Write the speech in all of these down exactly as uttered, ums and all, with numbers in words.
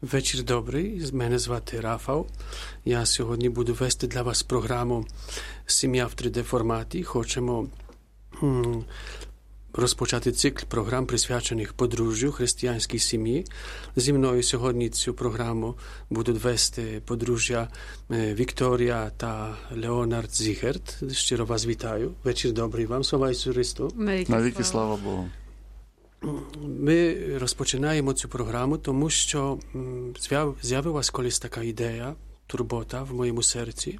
Вечір добрий, мене звати Рафал. Я сьогодні буду вести для вас програму «Сім'я в три де форматі». Хочемо м, розпочати цикл програм, присвячених подружжю, християнській сім'ї. Зі мною сьогодні цю програму будуть вести подружжя Вікторія та Леонард Зігерт. Щиро вас вітаю. Вечір добрий вам. Слава Ісусу Христу. Навіки слава Богу. Ми розпочинаємо цю програму, тому що з'явилась колись така ідея, турбота в моєму серці.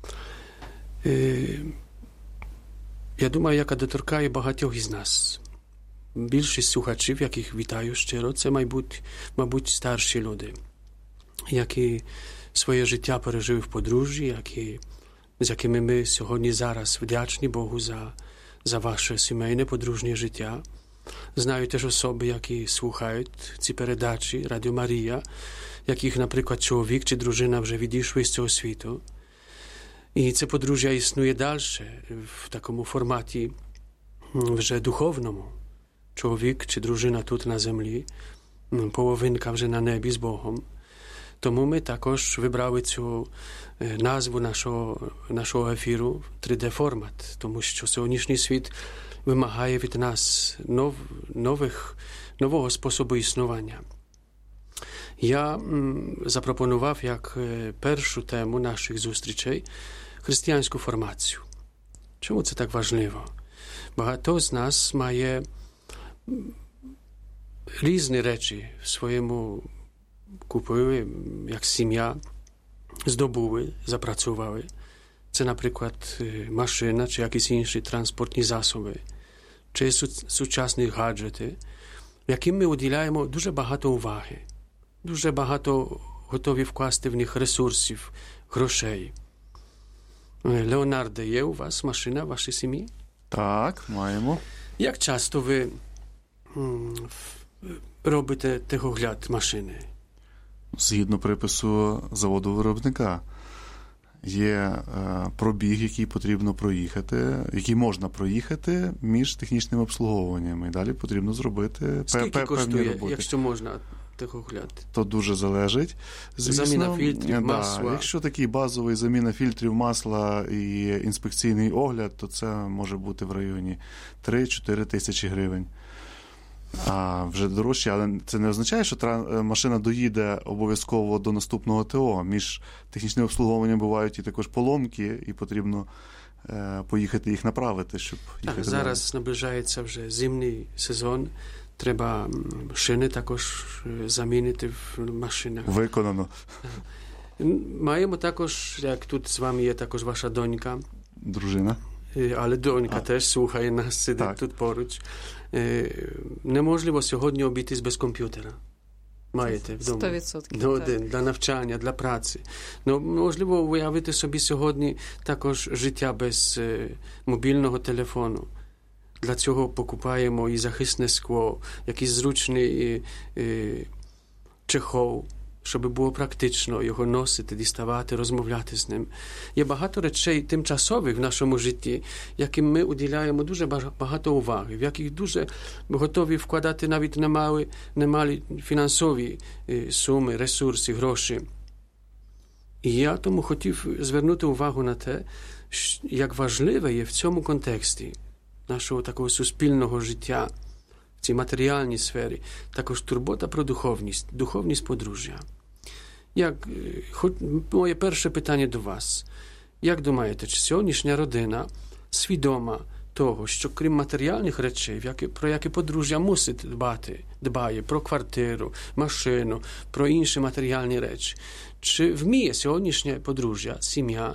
Я думаю, яка доторкає багатьох із нас. Більшість слухачів, яких вітаю щиро, це, мабуть, мабуть, старші люди, які своє життя пережили в подружжі, які, з якими ми сьогодні зараз вдячні Богу за, за ваше сімейне подружнє життя. Знаю теж особи, які слухають ці передачі Радіо Марія, яких, наприклад, чоловік чи дружина вже відійшли з цього світу. І це подружжя існує далі в такому форматі вже духовному. Чоловік чи дружина тут на землі, половинка вже на небі з Богом. Тому ми також вибрали цю назву нашого, нашого ефіру три де формат, тому що сьогоднішній світ вимагає від нас нов, нових, нового способу існування. Я м, запропонував як першу тему наших зустрічей християнську формацію. Чому це так важливо? Багато з нас має різні речі в своєму купили, як сім'я, здобули, запрацювали. Це, наприклад, машина чи якісь інші транспортні засоби, чи сучасні гаджети, яким ми уділяємо дуже багато уваги, дуже багато готові вкласти в них ресурсів, грошей. Леонарде, є у вас машина в вашій сім'ї? Так, маємо. Як часто ви м, робите техогляд машини? Згідно припису заводу-виробника. Є е, пробіг, який потрібно проїхати, який можна проїхати між технічним обслуговуванням. І далі потрібно зробити Скільки певні коштує, роботи. Якщо можна техогляд? То дуже залежить. Звісно, заміна фільтрів, да, масла. Якщо такий базовий заміна фільтрів, масла і інспекційний огляд, то це може бути в районі три-чотири тисячі гривень. А вже дорожче, але це не означає, що машина доїде обов'язково до наступного ТО. Між технічним обслуговуванням бувають і також поломки, і потрібно е, поїхати їх направити, щоб їхати. Так, зараз наближається вже зимний сезон. Треба шини також замінити в машинах. Виконано. Маємо також, як тут з вами є також ваша донька. Дружина. Але донька а. теж слухає нас, сидить так. тут поруч. Неможливо сьогодні обійтись без комп'ютера. Маєте вдома. сто відсотків. До один, для навчання, для праці. Ну, можливо, уявити собі сьогодні також життя без е, мобільного телефону. Для цього покупаємо і захисне скло, якийсь зручний е, е, чехол, щоб було практично його носити, діставати, розмовляти з ним. Є багато речей тимчасових в нашому житті, яким ми уділяємо дуже багато уваги, в яких дуже готові вкладати навіть немалі, немалі фінансові суми, ресурси, гроші. І я тому хотів звернути увагу на те, як важливе є в цьому контексті нашого такого суспільного життя, в цій матеріальній сфері, також турбота про духовність, духовність подружжя. Як, хоч, моє перше питання до вас. Як думаєте, чи сьогоднішня родина свідома того, що крім матеріальних речей, які, про які подружжя мусить дбати, дбає про квартиру, машину, про інші матеріальні речі, чи вміє сьогоднішнє подружжя, сім'я,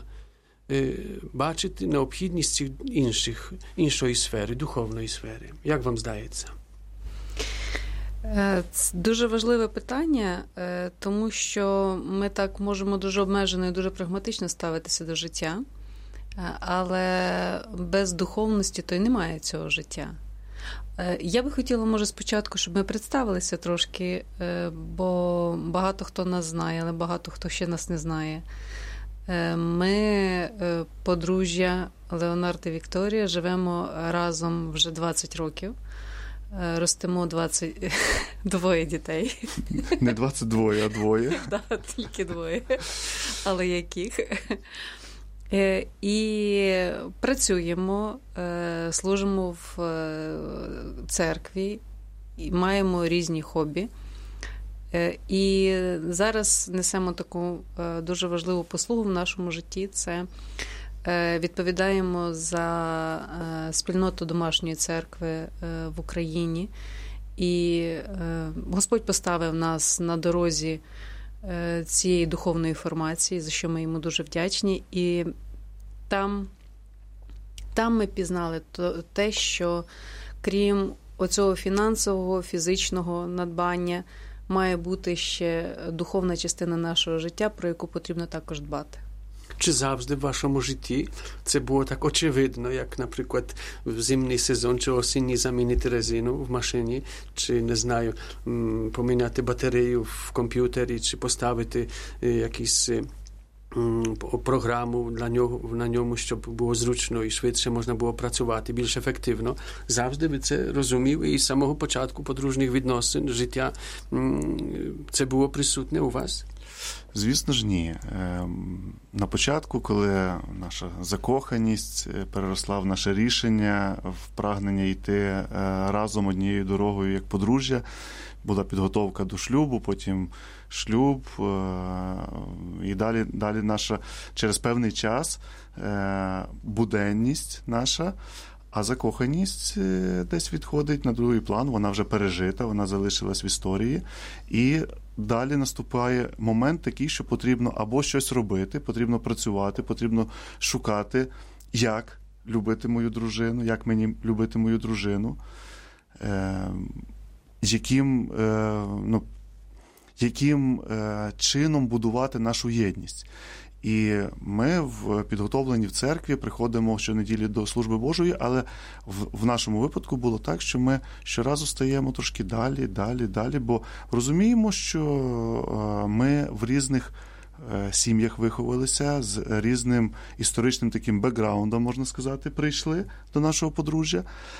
бачити необхідність цих інших, іншої сфери, духовної сфери? Як вам здається? Це дуже важливе питання, тому що ми так можемо дуже обмежено і дуже прагматично ставитися до життя, але без духовності то й немає цього життя. Я би хотіла, може, спочатку, щоб ми представилися трошки, бо багато хто нас знає, але багато хто ще нас не знає. Ми, подружжя Леонард і Вікторія, живемо разом вже двадцять років. ростимо двадцять двоє дітей. Не двадцять два, а двоє. Так, тільки двоє. Але яких? І працюємо, служимо в церкві, і маємо різні хобі. І зараз несемо таку дуже важливу послугу в нашому житті – це відповідаємо за спільноту домашньої церкви в Україні. І Господь поставив нас на дорозі цієї духовної формації, за що ми йому дуже вдячні. І там, там ми пізнали те, що крім оцього фінансового, фізичного надбання, має бути ще духовна частина нашого життя, про яку потрібно також дбати. Чи завжди в вашому житті це було так очевидно, як, наприклад, в зимний сезон чи осінній замінити резину в машині, чи, не знаю, поміняти батарею в комп'ютері, чи поставити якісь програму для нього, на ньому, щоб було зручно і швидше можна було працювати, більш ефективно. Завжди ви це розуміли і з самого початку подружніх відносин, життя це було присутнє у вас? Звісно ж, ні. На початку, коли наша закоханість переросла в наше рішення, в прагнення йти разом однією дорогою як подружжя, була підготовка до шлюбу, потім шлюб, і далі, далі наша, через певний час, буденність наша, а закоханість десь відходить на другий план, вона вже пережита, вона залишилась в історії, і далі наступає момент такий, що потрібно або щось робити, потрібно працювати, потрібно шукати, як любити мою дружину, як мені любити мою дружину, е, яким, е, ну, яким е, чином будувати нашу єдність. І ми в підготовлені в церкві приходимо щонеділі до служби Божої, але в, в нашому випадку було так, що ми щоразу стаємо трошки далі, далі, далі, бо розуміємо, що ми в різних сім'ях виховалися, з різним історичним таким бекграундом, можна сказати, прийшли до нашого подружжя.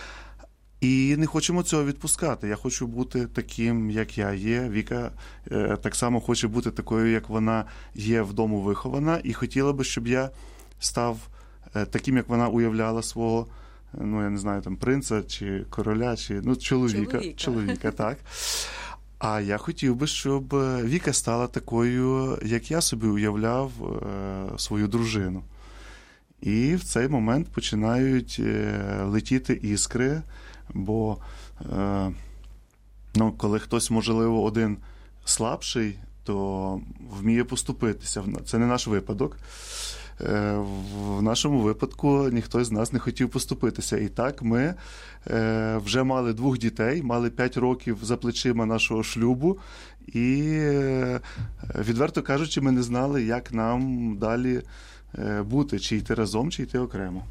І не хочемо цього відпускати. Я хочу бути таким, як я є. Віка е, так само хоче бути такою, як вона є вдома вихована. І хотіла би, щоб я став е, таким, як вона уявляла свого, ну, я не знаю, там, принца, чи короля, чи, ну, чоловіка. Чоловіка, чоловіка так. А я хотів би, щоб Віка стала такою, як я собі уявляв е, свою дружину. І в цей момент починають е, летіти іскри, бо е, ну, коли хтось, можливо, один слабший, то вміє поступитися. Це не наш випадок. Е, в нашому випадку ніхто з нас не хотів поступитися. І так ми е, вже мали двох дітей, мали п'ять років за плечима нашого шлюбу, і, е, відверто кажучи, ми не знали, як нам далі е, бути, чи йти разом, чи йти окремо.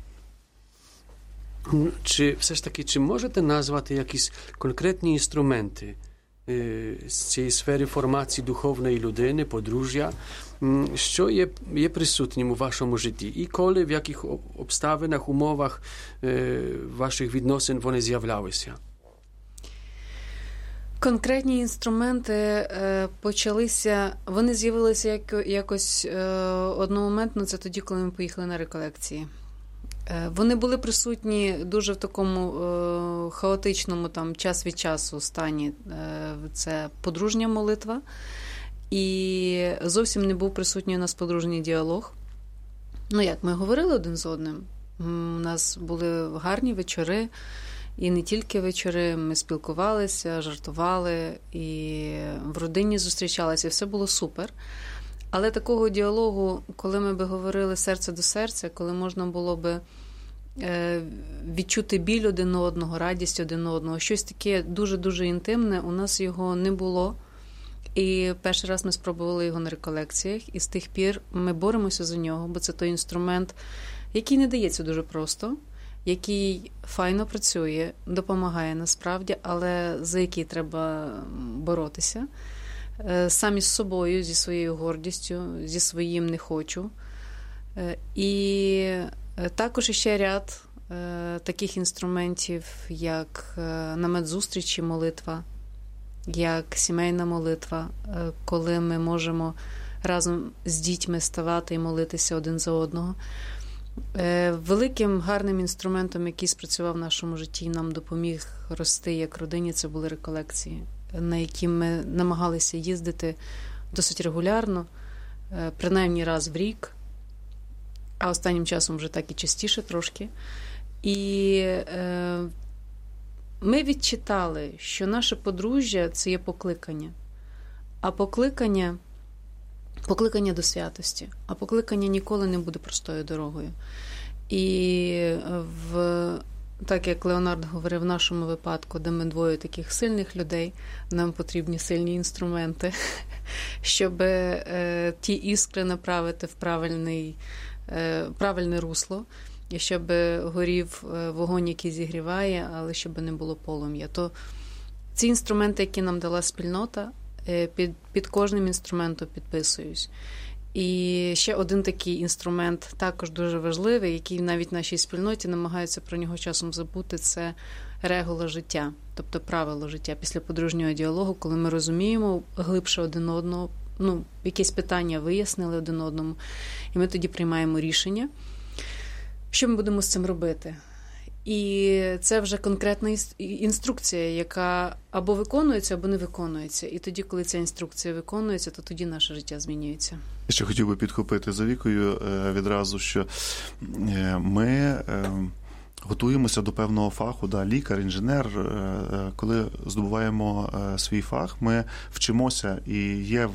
Чи все ж таки, чи можете назвати якісь конкретні інструменти е, з цієї сфери формації духовної людини, подружжя, що є, є присутнім у вашому житті? І коли, в яких обставинах, умовах е, ваших відносин вони з'являлися? Конкретні інструменти е, почалися, вони з'явилися як, якось е, одномоментно, це тоді, коли ми поїхали на реколекції. Вони були присутні дуже в такому е, хаотичному там час від часу стані. Е, це подружня молитва. І зовсім не був присутній у нас подружній діалог. Ну як, ми говорили один з одним. У нас були гарні вечори. І не тільки вечори. Ми спілкувалися, жартували. І в родині зустрічалися. І все було супер. Але такого діалогу, коли ми би говорили серце до серця, коли можна було би відчути біль один одного, радість один одного, щось таке дуже-дуже інтимне, у нас його не було. І перший раз ми спробували його на реколекціях, і з тих пір ми боремося за нього, бо це той інструмент, який не дається дуже просто, який файно працює, допомагає насправді, але за який треба боротися. Самі з собою, зі своєю гордістю, зі своїм не хочу. І також ще ряд е, таких інструментів, як е, намет зустрічі, молитва, як сімейна молитва, е, коли ми можемо разом з дітьми ставати і молитися один за одного. Е, великим гарним інструментом, який спрацював в нашому житті і нам допоміг рости як родині, це були реколекції, на які ми намагалися їздити досить регулярно, е, принаймні раз в рік, а останнім часом вже так і частіше трошки. І е, ми відчитали, що наше подружжя – це є покликання. А покликання, покликання до святості. А покликання ніколи не буде простою дорогою. І в, так як Леонард говорив, в нашому випадку, де ми двоє таких сильних людей, нам потрібні сильні інструменти, щоб е, ті іскри направити в правильний правильне русло, і щоб горів вогонь, який зігріває, але щоб не було полум'я. То ці інструменти, які нам дала спільнота, під, під кожним інструментом підписуюсь. І ще один такий інструмент, також дуже важливий, який навіть в нашій спільноті намагаються про нього часом забути, це регула життя, тобто правило життя після подружнього діалогу, коли ми розуміємо глибше один одного, ну, якісь питання вияснили один одному, і ми тоді приймаємо рішення, що ми будемо з цим робити. І це вже конкретна інструкція, яка або виконується, або не виконується. І тоді, коли ця інструкція виконується, то тоді наше життя змінюється. Я ще хотів би підхопити за Вікою відразу, що ми готуємося до певного фаху, да, лікар, інженер. Коли здобуваємо свій фах, ми вчимося, і є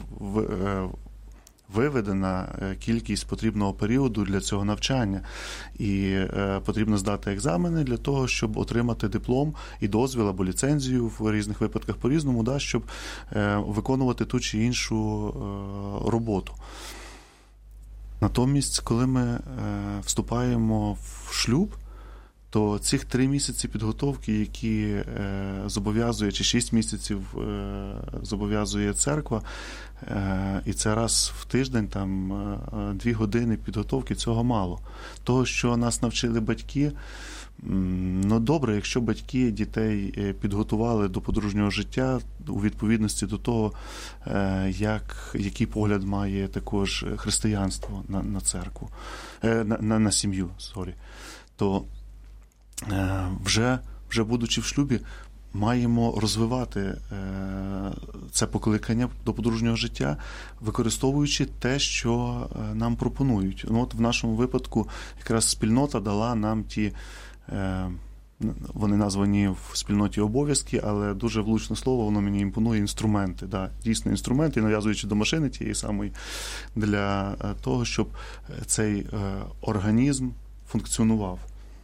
виведена кількість потрібного періоду для цього навчання. І потрібно здати екзамени для того, щоб отримати диплом і дозвіл або ліцензію в різних випадках по-різному, да, щоб виконувати ту чи іншу роботу. Натомість, коли ми вступаємо в шлюб, то цих три місяці підготовки, які е, зобов'язує, чи шість місяців е, зобов'язує церква, е, і це раз в тиждень, там, е, дві години підготовки, цього мало. Того, що нас навчили батьки, ну добре, якщо батьки дітей підготували до подружнього життя у відповідності до того, е, як, який погляд має також християнство на, на церкву, е, на, на, на сім'ю, сорі, то Вже, вже будучи в шлюбі, маємо розвивати це покликання до подружнього життя, використовуючи те, що нам пропонують. Ну, от в нашому випадку якраз спільнота дала нам ті, вони названі в спільноті обов'язки, але дуже влучне слово, воно мені імпонує, інструменти. Да, дійсно інструменти, нав'язуючи до машини тієї самої, для того, щоб цей організм функціонував.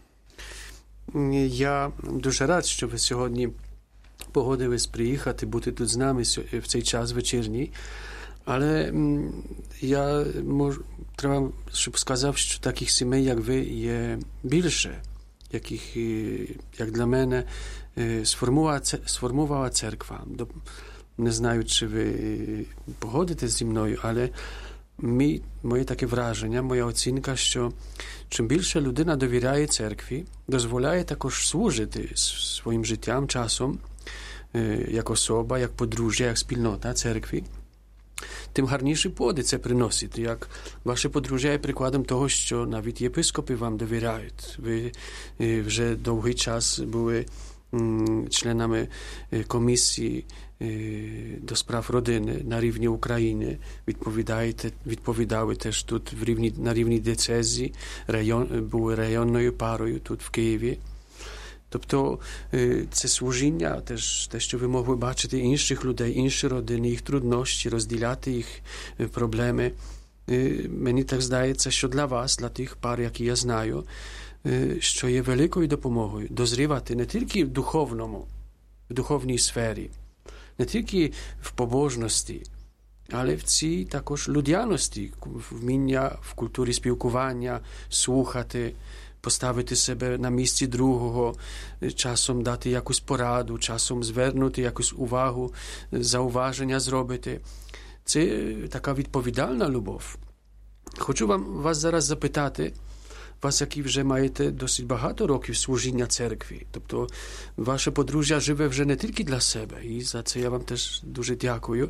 Я дуже рад, що ви сьогодні погодились приїхати, бути тут з нами в цей час вечірній. Але я можу, треба, щоб сказав, що таких сімей, як ви, є більше, яких, як для мене, сформувала, сформувала церква. Не знаю, чи ви погодитесь зі мною, але мій, моє таке враження, моя оцінка, що чим більше людина довіряє церкві, дозволяє також служити своїм життям, часом, як особа, як подружжя, як спільнота церкві, тим гарніші плоди це приносить. Як ваше подружжя є прикладом того, що навіть єпископи вам довіряють. Ви вже довгий час були членами комісії до справ родини на рівні України, відповідаєте, відповідали теж тут в рівні, на рівні дієцезії, район, були районною парою тут в Києві. Тобто це служіння, теж те, що ви могли бачити інших людей, інші родини, їх труднощі, розділяти їх проблеми. Мені так здається, що для вас, для тих пар, які я знаю, що є великою допомогою дозрівати не тільки в духовному, в духовній сфері, не тільки в побожності, але в цій також людяності, вміння в культурі спілкування, слухати, поставити себе на місці другого, часом дати якусь пораду, часом звернути якусь увагу, зауваження зробити. Це така відповідальна любов. Хочу вам вас зараз запитати, вас, які вже маєте досить багато років служіння церкві. Тобто ваше подружжя живе вже не тільки для себе. І за це я вам теж дуже дякую.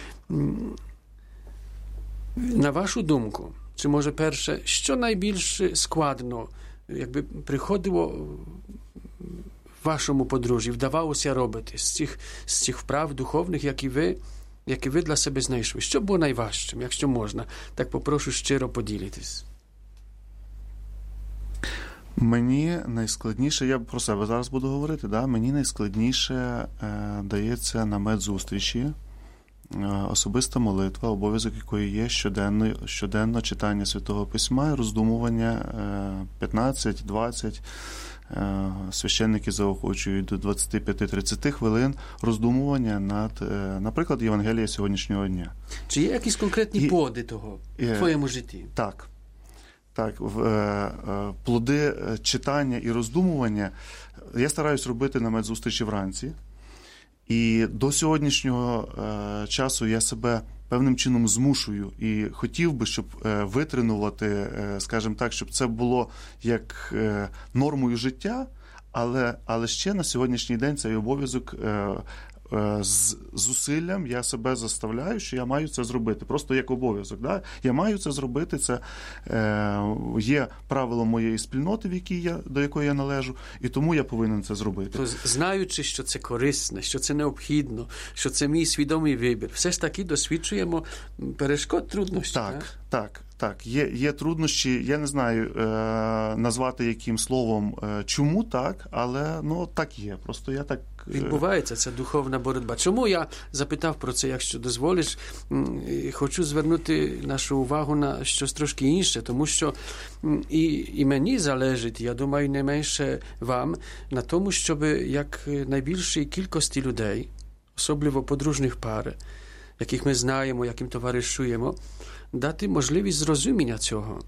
На вашу думку, чи може перше, що найбільш складно, якби приходило в вашому подружжі, вдавалося робити з цих, з цих вправ духовних, які ви, які ви для себе знайшли? Що було найважчим, якщо можна? Так попрошу щиро поділитись. Мені найскладніше, я про себе зараз буду говорити, да? Мені найскладніше е, дається на медзустрічі, е, особиста молитва, обов'язок якої є щоденно, щоденно читання Святого Письма і роздумування е, п'ятнадцять-двадцять, е, священники заохочують до двадцять п'ять тридцять хвилин роздумування над, е, наприклад, Євангелія сьогоднішнього дня. Чи є якісь конкретні і, поди того е, в твоєму житті? Так. Так, плоди читання і роздумування я стараюсь робити на медзустрічі вранці. І до сьогоднішнього часу я себе певним чином змушую і хотів би, щоб витренувати, скажімо так, щоб це було як нормою життя, але, але ще на сьогоднішній день цей обов'язок з зусиллям я себе заставляю, що я маю це зробити. Просто як обов'язок. Да? Я маю це зробити. Це е, є правилом моєї спільноти, в якій я, до якої я належу, і тому я повинен це зробити. То, знаючи, що це корисне, що це необхідно, що це мій свідомий вибір, все ж таки досвідчуємо перешкод, труднощів. Так, так. так. Так, є, є труднощі, я не знаю е, назвати яким словом, е, чому так, але ну так є. Просто я так... Е... Відбувається ця духовна боротьба. Чому я запитав про це, якщо дозволиш, хочу звернути нашу увагу на щось трошки інше, тому що і, і мені залежить, я думаю, не менше вам, на тому, щоб як найбільшій кількості людей, особливо подружніх пар, яких ми знаємо, яким товаришуємо, дати можливість зрозуміння цього,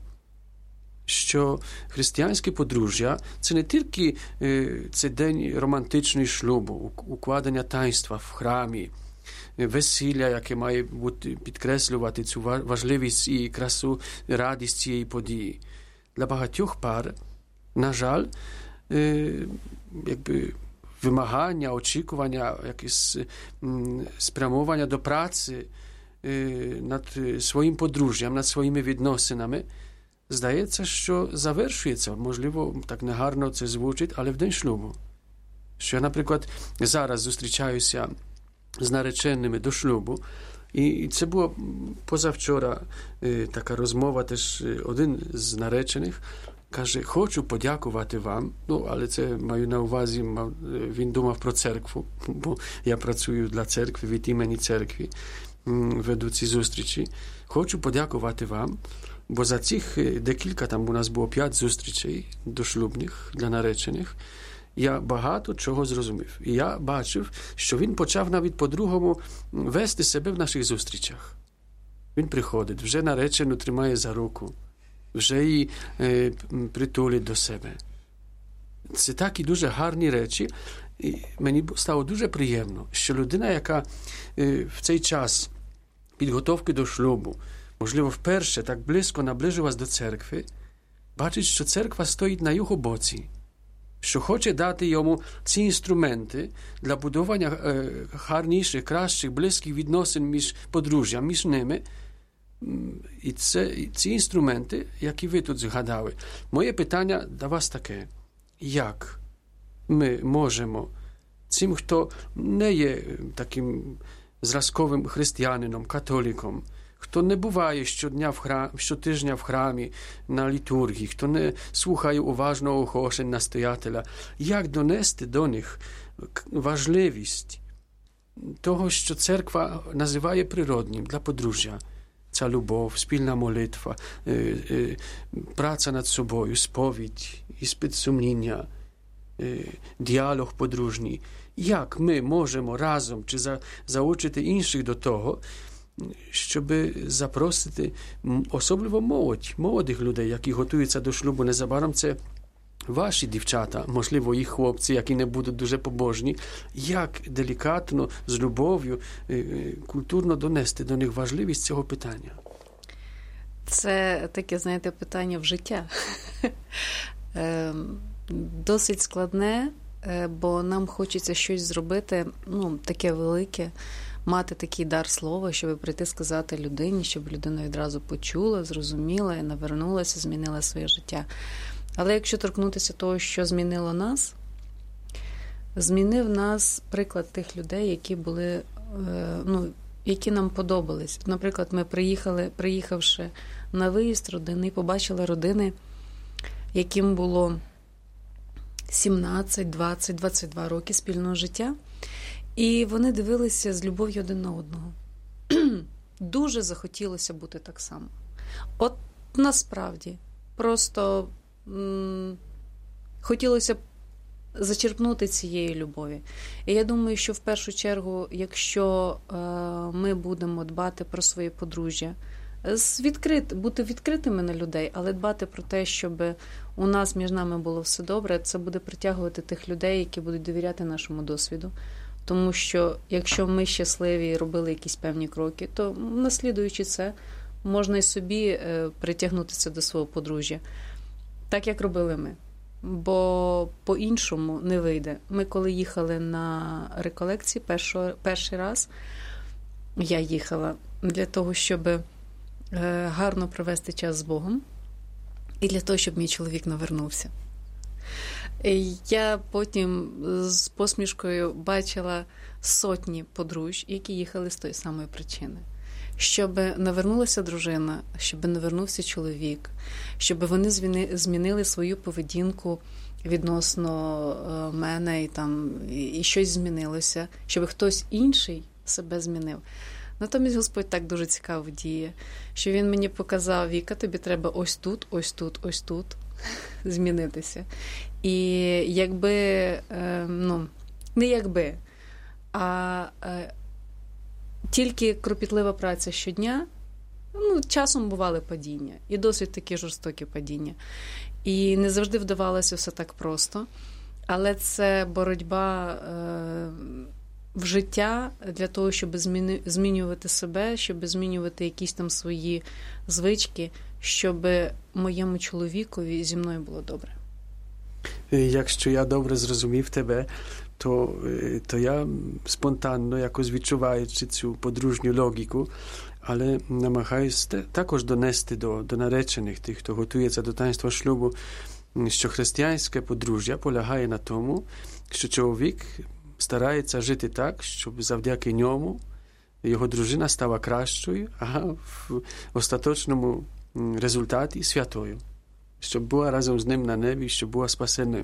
що християнське подружжя – це не тільки е, це день романтичного шлюбу, укладення таїнства в храмі, весілля, яке має бути, підкреслювати цю важливість і красу, радість цієї події. Для багатьох пар, на жаль, е, якби вимагання, очікування, якесь м, спрямовання до праці над своїм подружжям, над своїми відносинами, здається, що завершується. Можливо, так негарно це звучить, але в день шлюбу. Що я, наприклад, зараз зустрічаюся з нареченими до шлюбу, і це було позавчора така розмова, теж один з наречених каже, хочу подякувати вам, ну, але це маю на увазі, він думав про церкву, бо я працюю для церкви, від імені церкви, веду ці зустрічі. Хочу подякувати вам, бо за цих декілька, там у нас було п'ять зустрічей дошлюбних для наречених, я багато чого зрозумів. І я бачив, що він почав навіть по-другому вести себе в наших зустрічах. Він приходить, вже наречену тримає за руку, вже її е, притулить до себе. Це такі дуже гарні речі. І мені стало дуже приємно, що людина, яка е, в цей час підготовки до шлюбу, можливо, вперше так близько наближилась до церкви, бачить, що церква стоїть на його боці, що хоче дати йому ці інструменти для будування е, гарніших, кращих, близьких відносин між подружжям, між ними. І це, і ці інструменти, які ви тут згадали. Моє питання до вас таке. Як ми можемо цим, хто не є таким зразковим християнином, католиком, хто не буває щодня в храм, щотижня в храмі на літургії, хто не слухає уважно оголошень настоятеля, як донести до них важливість того, що церква називає природнім для подружжя? Ця любов, спільна молитва, е, е, праця над собою, сповідь, іспит сумління, е, діалог подружній. Як ми можемо разом чи за, заучити інших до того, щоб запросити особливо молодь, молодих людей, які готуються до шлюбу незабаром, це ваші дівчата, можливо, їх хлопці, які не будуть дуже побожні, як делікатно, з любов'ю, культурно донести до них важливість цього питання? Це таке, знаєте, питання в життя. Досить складне, бо нам хочеться щось зробити, ну, таке велике, мати такий дар слова, щоб прийти сказати людині, щоб людина відразу почула, зрозуміла і навернулася, змінила своє життя. Але якщо торкнутися того, що змінило нас, змінив нас приклад тих людей, які були, ну, які нам подобались. Наприклад, ми приїхали, приїхавши на виїзд родини, побачили родини, яким було сімнадцять, двадцять, двадцять два роки спільного життя, і вони дивилися з любов'ю один на одного. Дуже захотілося бути так само. От насправді, просто м- хотілося б зачерпнути цієї любові. І я думаю, що в першу чергу, якщо е, ми будемо дбати про своє подружжя, з відкрит, бути відкритими на людей, але дбати про те, щоб у нас між нами було все добре, це буде притягувати тих людей, які будуть довіряти нашому досвіду. Тому що якщо ми щасливі і робили якісь певні кроки, то, наслідуючи це, можна і собі е, притягнутися до свого подружжя, так як робили ми. Бо по-іншому не вийде. Ми коли їхали на реколекції перший, перший раз, я їхала для того, щоб гарно провести час з Богом і для того, щоб мій чоловік навернувся. Я потім з посмішкою бачила сотні подружжя, які їхали з тої самої причини. Щоб навернулася дружина, щоб навернувся чоловік, щоб вони змінили свою поведінку відносно мене і, там, і щось змінилося, щоб хтось інший себе змінив. Натомість Господь так дуже цікаво діє, що Він мені показав: Віка, тобі треба ось тут, ось тут, ось тут змінитися. І якби, ну, не якби, а тільки кропітлива праця щодня, ну, часом бували падіння, і досить такі жорстокі падіння. І не завжди вдавалося все так просто, але це боротьба в життя для того, щоб змінювати себе, щоб змінювати якісь там свої звички, щоб моєму чоловікові зі мною було добре. Якщо я добре зрозумів тебе, то, то я спонтанно, якось відчуваючи цю подружню логіку, але намагаюся також донести до, до наречених, тих, хто готується до таїнства шлюбу, що християнське подружжя полягає на тому, що чоловік старається жити так, щоб завдяки ньому його дружина стала кращою, а в остаточному результаті святою, щоб була разом з ним на небі, щоб була спасеним.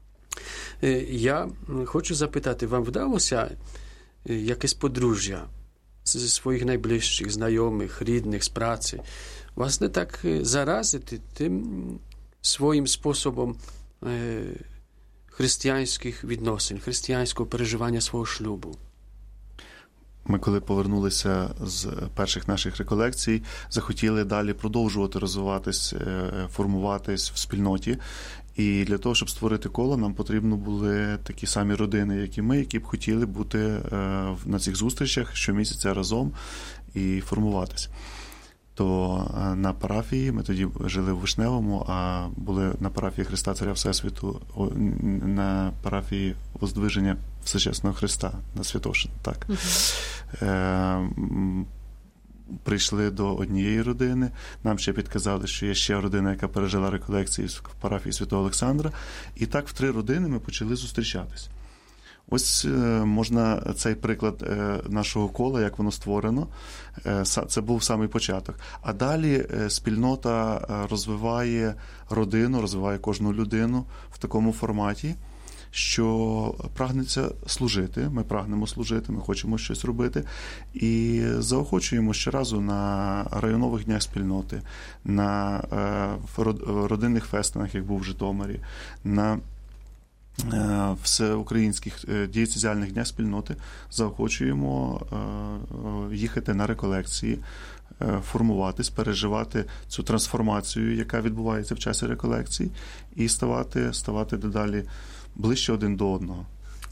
Я хочу запитати, вам вдалося якесь подружжя зі своїх найближчих, знайомих, рідних, з праці, власне, так заразити тим своїм способом християнських відносин, християнського переживання свого шлюбу? Ми, коли повернулися з перших наших реколекцій, захотіли далі продовжувати розвиватись, формуватись в спільноті. І для того, щоб створити коло, нам потрібно були такі самі родини, як і ми, які б хотіли бути на цих зустрічах щомісяця разом і формуватись. То на парафії, ми тоді жили в Вишневому, а були на парафії Христа Царя Всесвіту, на парафії Воздвиження Всечесного Христа на Святошин. Так. Угу. Е, прийшли до однієї родини, нам ще підказали, що є ще родина, яка пережила реколекції в парафії Святого Олександра, і так в три родини ми почали зустрічатись. Ось можна цей приклад нашого кола, як воно створено, це був самий початок. А далі спільнота розвиває родину, розвиває кожну людину в такому форматі, що прагнеться служити, ми прагнемо служити, ми хочемо щось робити, і заохочуємо щоразу на районових днях спільноти, на родинних фестинах, як був в Житомирі, на всеукраїнських дієцезіальних днях спільноти, заохочуємо їхати на реколекції, формуватись, переживати цю трансформацію, яка відбувається в часі реколекцій, і ставати, ставати дедалі ближче один до одного.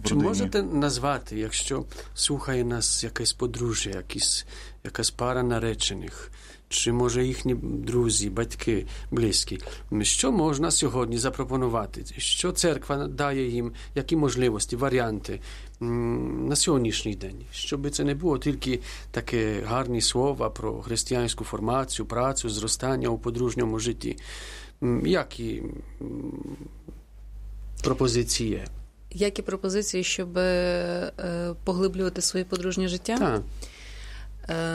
Чи можете назвати, якщо слухає нас якесь подружжя, якісь, якась пара наречених, чи, може, їхні друзі, батьки, близькі, що можна сьогодні запропонувати? Що церква дає їм, які можливості, варіанти на сьогоднішній день? Щоб це не було тільки таке гарні слова про християнську формацію, працю, зростання у подружньому житті. Які пропозиції? Які пропозиції, щоб е, поглиблювати своє подружнє життя? Так. Е,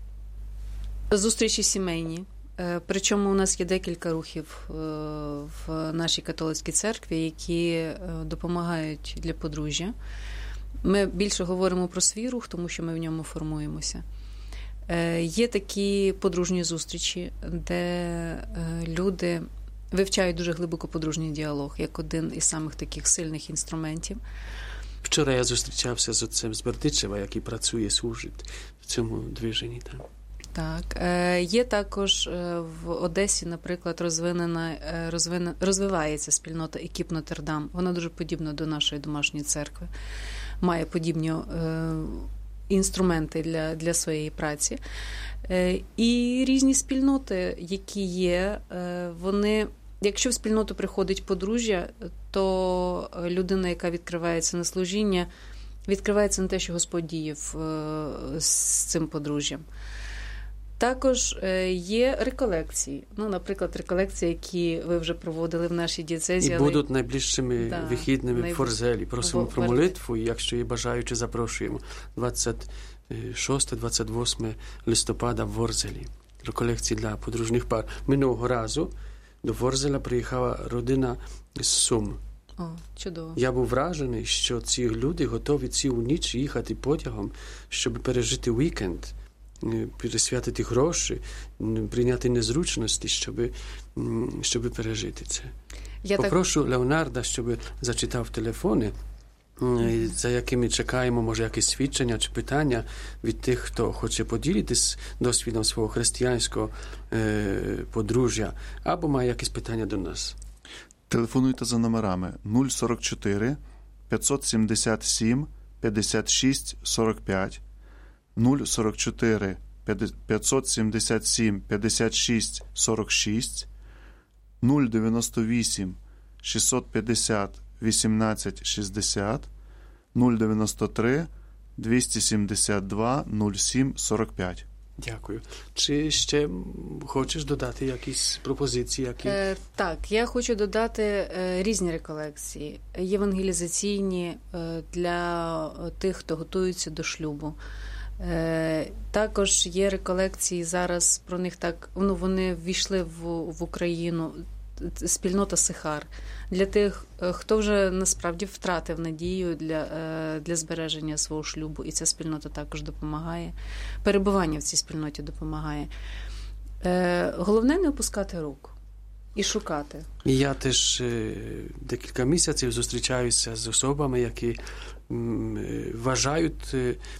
зустрічі сімейні. Е, причому у нас є декілька рухів е, в нашій католицькій церкві, які е, допомагають для подружжя. Ми більше говоримо про свій рух, тому що ми в ньому формуємося. Е, є такі подружні зустрічі, де е, люди вивчають дуже глибоко подружній діалог, як один із самих таких сильних інструментів. Вчора я зустрічався з отцем з Бердичева, який працює, служить в цьому движенні. Так. Так. Е, є також е, в Одесі, наприклад, розвинена, е, розвина, розвивається спільнота Екіп Нотр-Дам. Вона дуже подібна до нашої домашньої церкви. Має подібні е, інструменти для, для своєї праці. Е, і різні спільноти, які є, е, вони... Якщо в спільноту приходить подружжя, то людина, яка відкривається на служіння, відкривається на те, що Господь діяв е, з цим подружжям. Також є реколекції. Ну, наприклад, реколекції, які ви вже проводили в нашій дієцезі. І будуть найближчими да, вихідними найближ... в Форзелі. Просимо в... про молитву, і якщо є бажаючі, запрошуємо. двадцять шостого - двадцять восьмого листопада в Ворзелі. Реколекції для подружніх пар. Минулого разу до Ворзеля приїхала родина з Сум. О, чудово. Я був вражений, що ці люди готові цілу ніч їхати потягом, щоб пережити вікенд, пересвятити гроші, прийняти незручності, щоб, щоб пережити це. Я Попрошу так... Леонарда, щоб зачитав телефони, за якими чекаємо, може, якісь свідчення чи питання від тих, хто хоче поділитись досвідом свого християнського е, подружжя, або має якісь питання до нас. Телефонуйте за номерами нуль сорок чотири п'ятсот сімдесят сім п'ятдесят шість сорок п'ять, нуль сорок чотири п'ятсот сімдесят сім п'ятдесят шість сорок шість, нуль дев'яносто вісім шістсот п'ятдесят вісімнадцять шістдесят, нуль дев'яносто три двісті сімдесят два нуль сім сорок п'ять. Дякую. Чи ще хочеш додати якісь пропозиції? Які... Е, так, я хочу додати е, різні реколекції, євангелізаційні е, для тих, хто готується до шлюбу. Е, також є реколекції зараз, про них так, ну, вони ввійшли в, в Україну, спільнота Сихар. Для тих, хто вже насправді втратив надію для, для збереження свого шлюбу, і ця спільнота також допомагає. Перебування в цій спільноті допомагає. Головне не опускати рук і шукати. Я теж декілька місяців зустрічаюся з особами, які вважають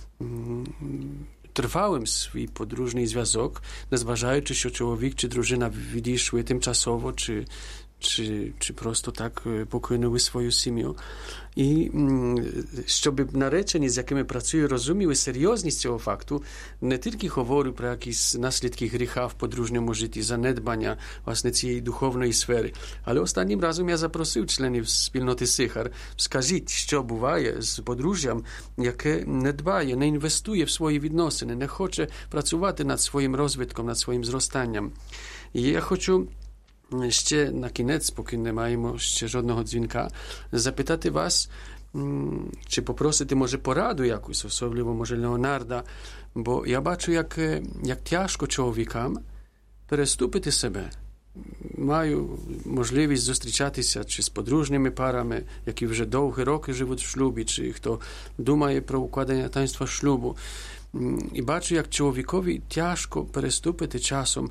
тривалим свій подружній зв'язок, незважаючи, що чоловік чи дружина відійшли тимчасово, чи, чи, чи просто так покинули свою сім'ю. І щоб наречені, з якими працюю, розуміли серйозність цього факту, не тільки говорю про якісь наслідки гріха в подружньому житті, занедбання власне цієї духовної сфери. Але останнім разом я запросив членів спільноти Сихар. Скажіть, що буває з подружжям, яке не дбає, не інвестує в свої відносини, не хоче працювати над своїм розвитком, над своїм зростанням. І я хочу ще на кінець, поки не маємо ще жодного дзвінка, запитати вас, чи попросити, може, пораду якусь, особливо, може, Леонарда, бо я бачу, як, як тяжко чоловікам переступити себе. Маю можливість зустрічатися чи з подружніми парами, які вже довгі роки живуть в шлюбі, чи хто думає про укладення таїнства шлюбу. І бачу, як чоловікові тяжко переступити часом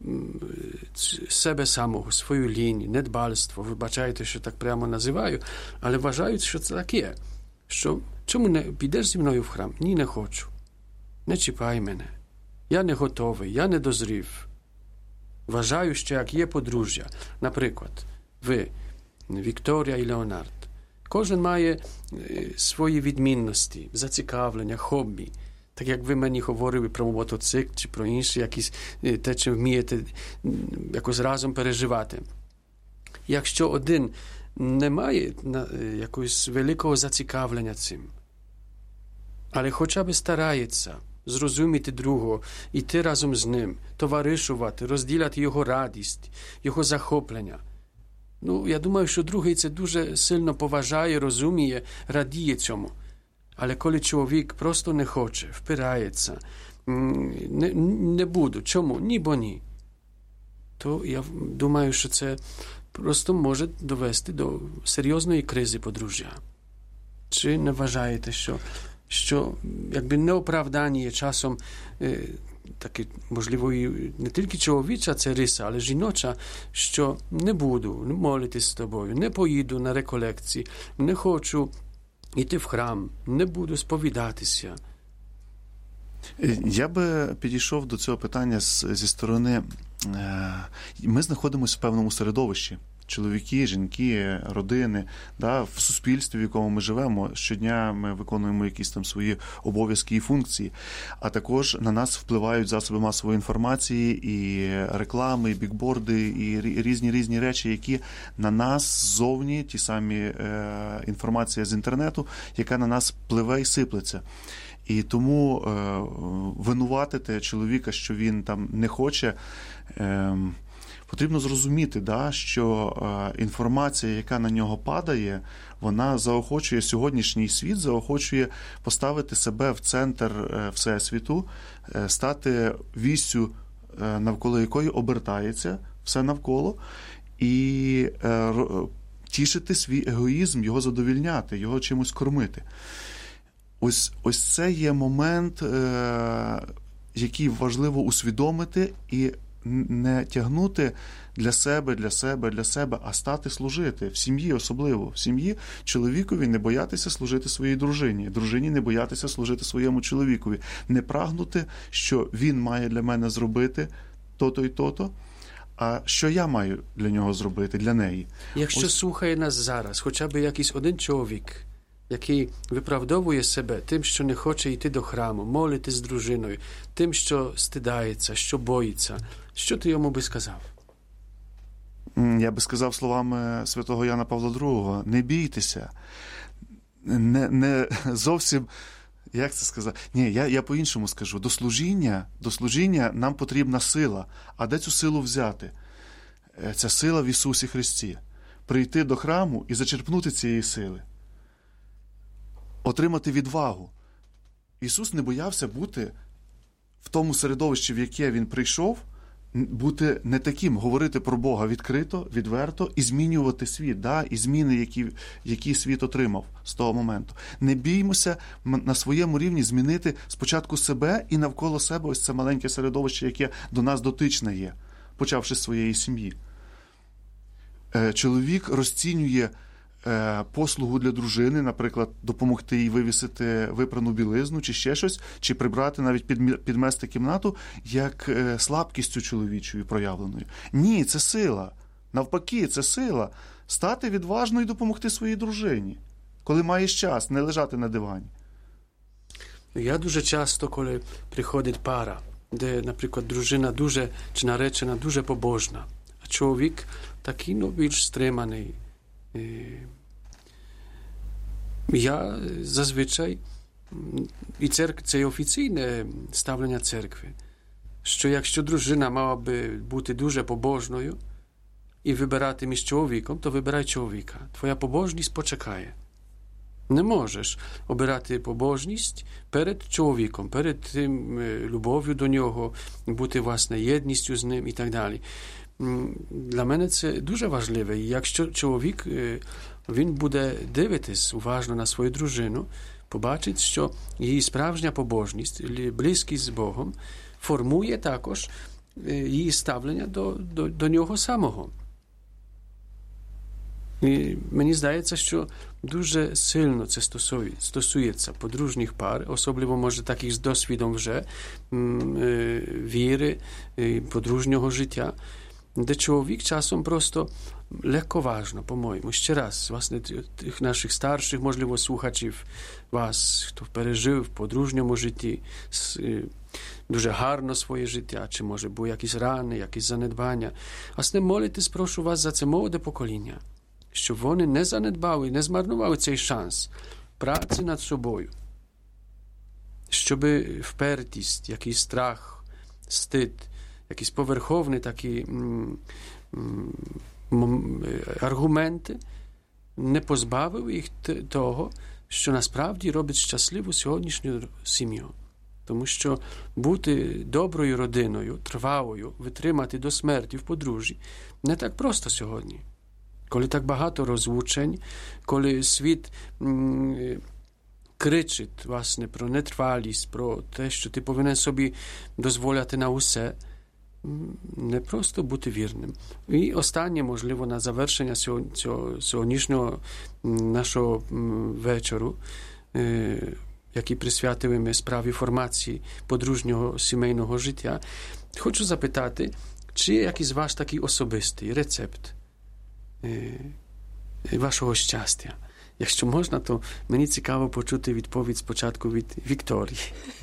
себе самого, свою лінію, недбальство. Вибачайте, що так прямо називаю, але вважають, що це так є. Що, чому не підеш зі мною в храм? Ні, не хочу. Не чіпай мене. Я не готовий, я не дозрів. Вважаю, що як є подружжя, наприклад, ви, Вікторія і Леонард, Кожен має свої відмінності, зацікавлення, хобі. Так як ви мені говорили про мотоцикл чи про інші якісь те, чи вмієте якось разом переживати. Якщо один не має якогось великого зацікавлення цим, але хоча б старається зрозуміти другого, йти разом з ним, товаришувати, розділяти його радість, його захоплення. Ну, я думаю, що другий це дуже сильно поважає, розуміє, радіє цьому. Але коли чоловік просто не хоче, впирається, не, не буду, чому? Ні, бо ні. То я думаю, що це просто може довести до серйозної кризи подружжя. Чи не вважаєте, що, що якби неоправдані є часом е, таке, можливо, і не тільки чоловіча це риса, але жіноча, що не буду молитись з тобою, не поїду на реколекції, не хочу йти в храм, не буду сповідатися. Я би підійшов до цього питання з, зі сторони, ми знаходимося в певному середовищі. Чоловіки, жінки, родини, да, в суспільстві, в якому ми живемо, щодня ми виконуємо якісь там свої обов'язки і функції, а також на нас впливають засоби масової інформації, і реклами, і бікборди, і різні-різні речі, які на нас ззовні, ті самі е, інформація з інтернету, яка на нас пливе і сиплеться. І тому е, винуватити чоловіка, що він там не хоче, е, потрібно зрозуміти, да, що е, інформація, яка на нього падає, вона заохочує сьогоднішній світ, заохочує поставити себе в центр е, всесвіту, е, стати віссю, е, навколо якої обертається все навколо, і е, тішити свій егоїзм, його задовільняти, його чимось кормити. Ось, ось це є момент, е, який важливо усвідомити і не тягнути для себе, для себе, для себе, а стати служити. В сім'ї особливо. В сім'ї чоловікові не боятися служити своїй дружині. Дружині не боятися служити своєму чоловікові. Не прагнути, що він має для мене зробити то-то і то-то, а що я маю для нього зробити, для неї. Якщо Ось... слухає нас зараз, хоча б якийсь один чоловік, який виправдовує себе тим, що не хоче йти до храму, молитись з дружиною, тим, що стидається, що боїться, що ти йому би сказав? Я би сказав словами святого Яна Павла другого: не бійтеся, не, не зовсім, як це сказати? Ні, я, я по-іншому скажу. До служіння, до служіння нам потрібна сила. А де цю силу взяти? Ця сила в Ісусі Христі. Прийти до храму і зачерпнути цієї сили. Отримати відвагу. Ісус не боявся бути в тому середовищі, в яке Він прийшов, бути не таким, говорити про Бога відкрито, відверто і змінювати світ, да? І зміни, які, які світ отримав з того моменту. Не біймося на своєму рівні змінити спочатку себе і навколо себе ось це маленьке середовище, яке до нас дотичне є, почавши з своєї сім'ї. Чоловік розцінює послугу для дружини, наприклад, допомогти їй вивісити випрану білизну, чи ще щось, чи прибрати, навіть підмести кімнату, як слабкістю чоловічою проявленою. Ні, це сила. Навпаки, це сила. Стати відважною і допомогти своїй дружині, коли маєш час, не лежати на дивані. Я дуже часто, коли приходить пара, де, наприклад, дружина дуже, чи наречена дуже побожна, а чоловік такий, ну, більш стриманий. Я зазвичай, і церк, це є офіційне ставлення церкви, що якщо дружина мала би бути дуже побожною і вибирати між чоловіком, то вибирай чоловіка. Твоя побожність почекає. Не можеш обирати побожність перед чоловіком, перед тим любов'ю до нього, бути, власне, єдністю з ним і так далі. Для мене це дуже важливо. І якщо чоловік, він буде дивитись уважно на свою дружину, побачить, що її справжня побожність, близькість з Богом, формує також її ставлення до, до, до нього самого. І мені здається, що дуже сильно це стосує, стосується подружніх пар, особливо, може, таких з досвідом вже віри, подружнього життя, де чоловік часом просто легковажно, по-моєму. Ще раз, власне, тих наших старших, можливо, слухачів, вас, хто пережив в подружньому житті, дуже гарно своє життя, чи, може, були якісь рани, якісь занедбання. Власне, молитесь, прошу вас, за це молоде покоління, щоб вони не занедбали, не змарнували цей шанс праці над собою, щоб впертість, якийсь страх, стид, якісь поверховні такі м, м, аргументи не позбавили їх того, що насправді робить щасливу сьогоднішню сім'ю. Тому що бути доброю родиною, тривалою, витримати до смерті в подружжі не так просто сьогодні. Коли так багато розлучень, коли світ м, кричить, власне, про нетривалість, про те, що ти повинен собі дозволяти на усе, не просто бути вірним. І останнє, можливо, на завершення цього сьогоднішнього нашого вечору, який присвятили ми справі формації подружнього сімейного життя, хочу запитати, чи є якийсь ваш такий особистий рецепт вашого щастя? Якщо можна, то мені цікаво почути відповідь спочатку від Вікторії.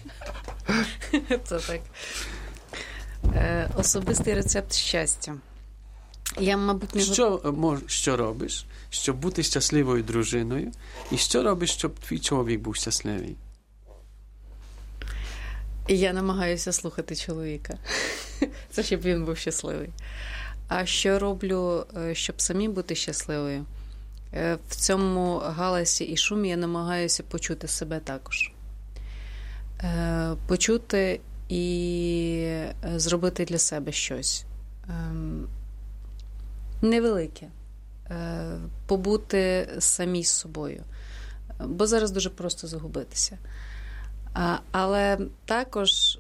Це так. Е, особистий рецепт щастя. Я, мабуть, не... Що, мож, що робиш, щоб бути щасливою дружиною? І що робиш, щоб твій чоловік був щасливий? Я намагаюся слухати чоловіка. Це щоб він був щасливий. А що роблю, щоб самі бути щасливою? В цьому галасі і шумі я намагаюся почути себе також. Почути і зробити для себе щось невелике. Побути самі з собою. Бо зараз дуже просто загубитися. Але також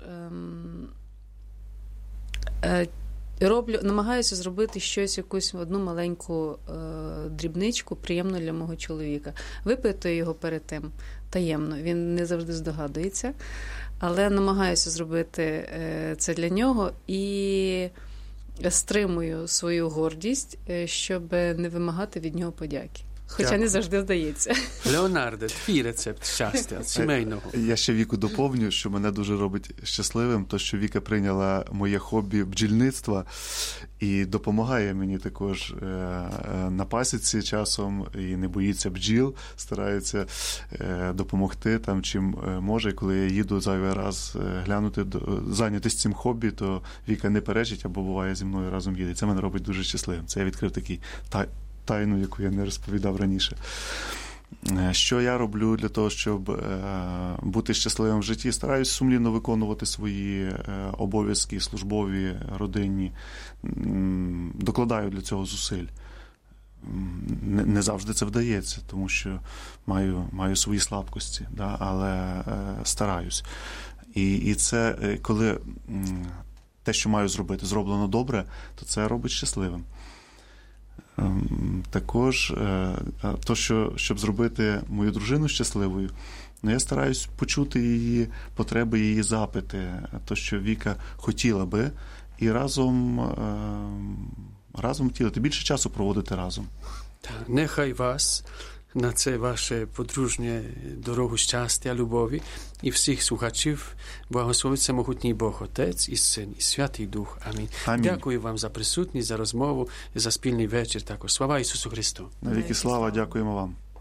роблю, намагаюся зробити щось, якусь одну маленьку е, дрібничку, приємну для мого чоловіка. Випитую його перед тим таємно. Він не завжди здогадується, але намагаюся зробити е, це для нього і стримую свою гордість, е, щоб не вимагати від нього подяки. Хоча Дякую. Не завжди вдається. Леонарде, твій рецепт щастя сімейного. Я ще Віку доповню, що мене дуже робить щасливим, то що Віка прийняла моє хобі бджільництва і допомагає мені також на пасіці часом і не боїться бджіл, старається допомогти там чим може. Коли я їду зайвий раз глянути, зайнятися цим хобі, то Віка не перечить або буває зі мною разом їде. Це мене робить дуже щасливим. Це я відкрив такий тайну, яку я не розповідав раніше. Що я роблю для того, щоб бути щасливим в житті? Стараюсь сумлінно виконувати свої обов'язки службові, родинні. Докладаю для цього зусиль. Не завжди це вдається, тому що маю, маю свої слабкості, да, але стараюсь. І, і це, коли те, що маю зробити, зроблено добре, то це робить щасливим. Також, то, що, щоб зробити мою дружину щасливою, ну, я стараюсь почути її потреби, її запити, то, що Віка хотіла би, і разом, разом втілити, більше часу проводити разом. Так, нехай вас на це ваше подружнє дорогу щастя, любові і всіх слухачів благословить всемогутній Бог, Отець і Син, і Святий Дух. Амінь. Амінь. Дякую вам за присутність, за розмову, за спільний вечір також. Слава Ісусу Христу! Навіки слава, дякуємо вам.